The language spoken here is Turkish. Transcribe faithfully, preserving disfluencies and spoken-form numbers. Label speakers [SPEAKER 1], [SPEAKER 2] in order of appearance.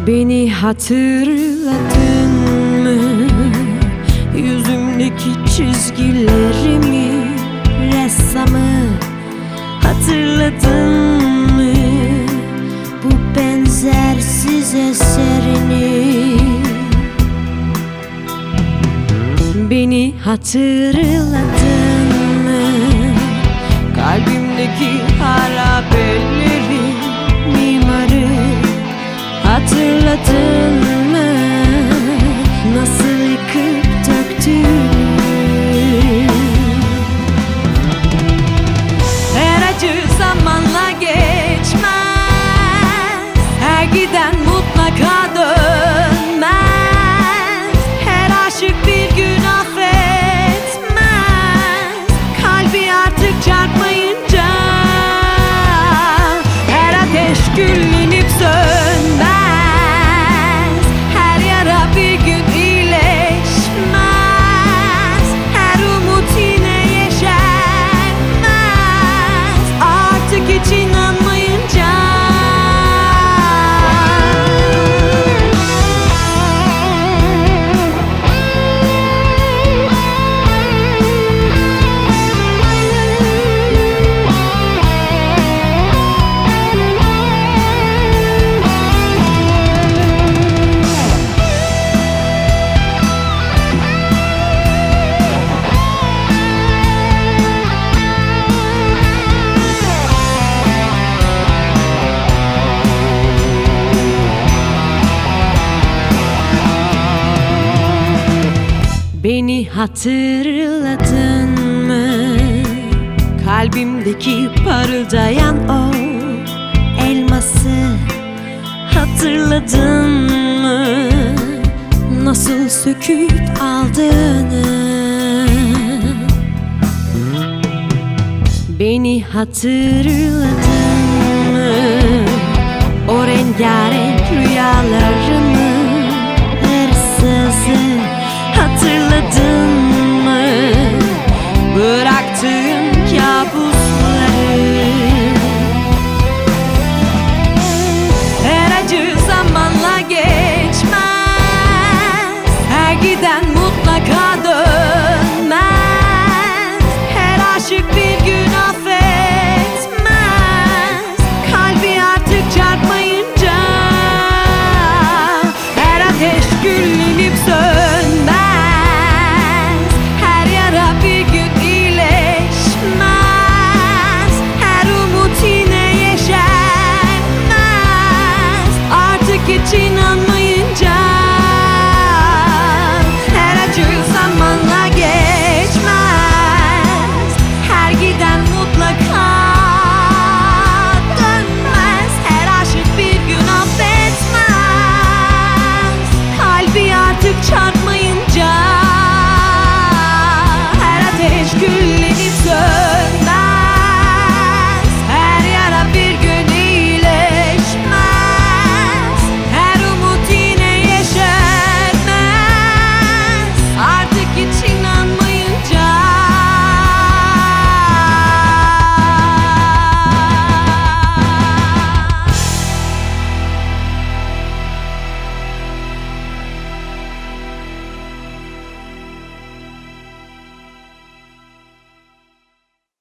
[SPEAKER 1] Beni hatırladın mı? Yüzümdeki çizgilerimi, ressamı hatırladın mı? Bu benzersiz eserini. Beni hatırladın mı? Kalbimdeki harabeleri, mimarı hatırladın mı? Nasıl yıkıp döktüğünü. Her acı zamanla geçmez, her giden mutlaka dönmez. Her aşık bir gün affetmez, kalbi artık çarpmayınca. Her ateş güllenip sönmez, her yara bir gün iyileşmez. Her umut yine yeşermez, artık hiç inanmayınca. Beni hatırladın mı? Kalbimdeki parıldayan o elması hatırladın mı? Nasıl söküp aldığını. Beni hatırladın